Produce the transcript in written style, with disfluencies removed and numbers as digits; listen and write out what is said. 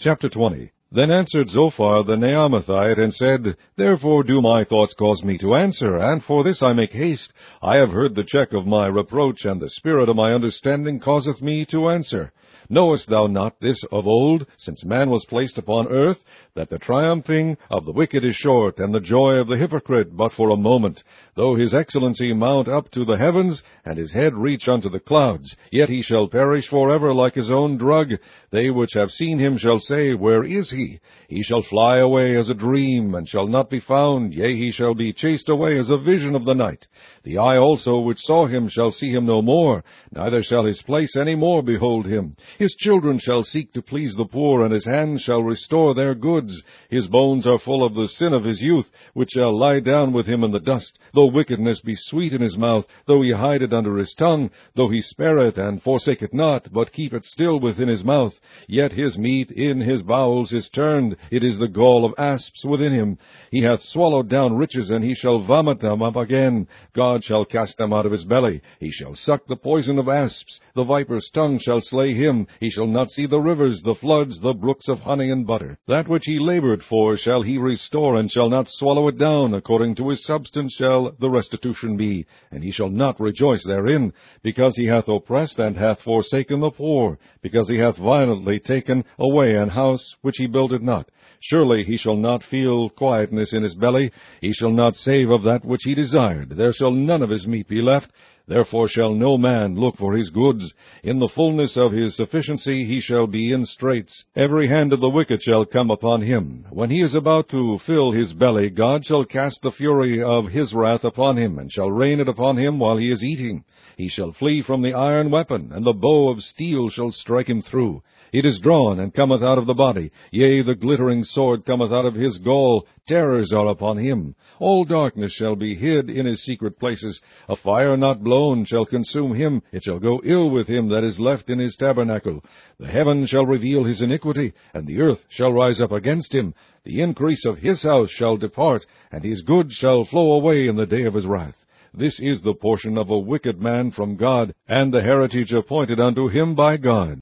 Chapter 20. Then answered Zophar the Naamathite, and said, Therefore do my thoughts cause me to answer, and for this I make haste. I have heard the check of my reproach, and the spirit of my understanding causeth me to answer. Knowest thou not this of old, since man was placed upon earth, that the triumphing of the wicked is short, and the joy of the hypocrite but for a moment? Though his excellency mount up to the heavens, and his head reach unto the clouds, yet he shall perish forever like his own drug. They which have seen him shall say, Where is he? He shall fly away as a dream, and shall not be found, yea, he shall be chased away as a vision of the night. The eye also which saw him shall see him no more, neither shall his place any more behold him. His children shall seek to please the poor, and his hands shall restore their goods. His bones are full of the sin of his youth, which shall lie down with him in the dust. Though wickedness be sweet in his mouth, though he hide it under his tongue, though he spare it, and forsake it not, but keep it still within his mouth, yet his meat in his bowels is turned, it is the gall of asps within him. He hath swallowed down riches, and he shall vomit them up again. God shall cast them out of his belly. He shall suck the poison of asps. The viper's tongue shall slay him. He shall not see the rivers, the floods, the brooks of honey and butter. That which he labored for shall he restore, and shall not swallow it down. According to his substance shall the restitution be, and he shall not rejoice therein, because he hath oppressed and hath forsaken the poor, because he hath violently taken away an house which he builded not. Surely he shall not feel quietness in his belly. He shall not save of that which he desired. There shall none of his meat be left. Therefore shall no man look for his goods. In the fullness of his sufficiency he shall be in straits. Every hand of the wicked shall come upon him. When he is about to fill his belly, God shall cast the fury of his wrath upon him, and shall rain it upon him while he is eating. He shall flee from the iron weapon, and the bow of steel shall strike him through. It is drawn, and cometh out of the body. Yea, the glittering sword cometh out of his gall. Terrors are upon him. All darkness shall be hid in his secret places. A fire not blown shall consume him. It shall go ill with him that is left in his tabernacle. The heaven shall reveal his iniquity, and the earth shall rise up against him. The increase of his house shall depart, and his goods shall flow away in the day of his wrath. This is the portion of a wicked man from God, and the heritage appointed unto him by God.